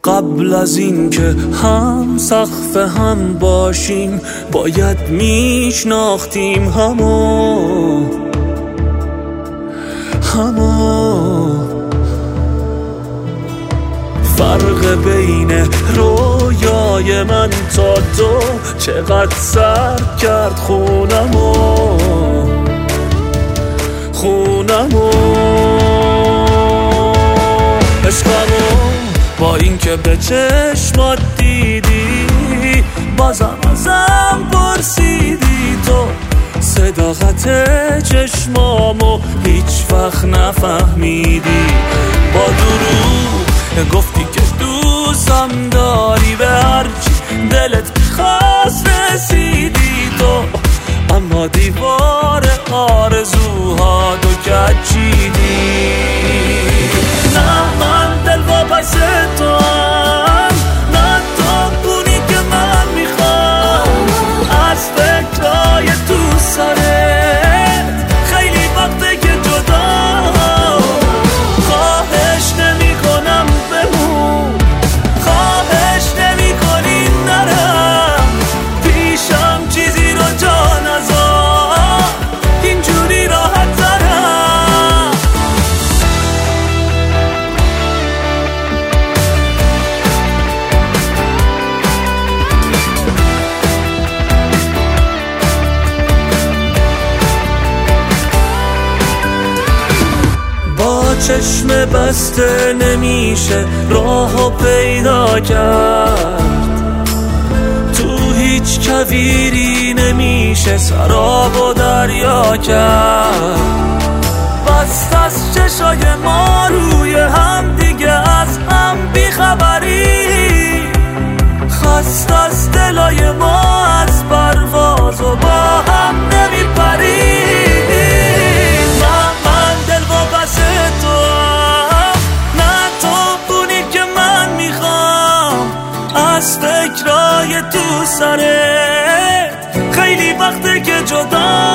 قبل از این که هم سقف هم باشیم باید میشناختیم همو فرق بین رویای من تا تو چقدر سرد کرد خونمو عشقمو با این که به چشمات دیدی بازم ازم پرسیدی تو صداقت چشمامو هیچ وقت نفهمیدی با دروغ گفتی که دوستم داری به هرچی دلت خواست رسیدی تو اما دیوار آرزوها تو کچیدی نه من دل واپس تو هم نه تو پونی که من میخوام از فکرهای تو سرت خیلی وقته که جدا خواهش نمی کنم بمون خواهش نمی کنی نرم پیشم چیزی رو جا نذار اینجوری راحت ترم با چشم بسته نمیشه راهو پیدا کرد تو هیچ کویری نمیشه سراب و دریا کرد بست از چشای ما روی هم دیگه از هم بیخبری خست از دلای ما از پرواز و با هم نمیپری من دل واپس تو نه تو پونی که من میخوام از فکرای تو سرت خیلی وقته که جدا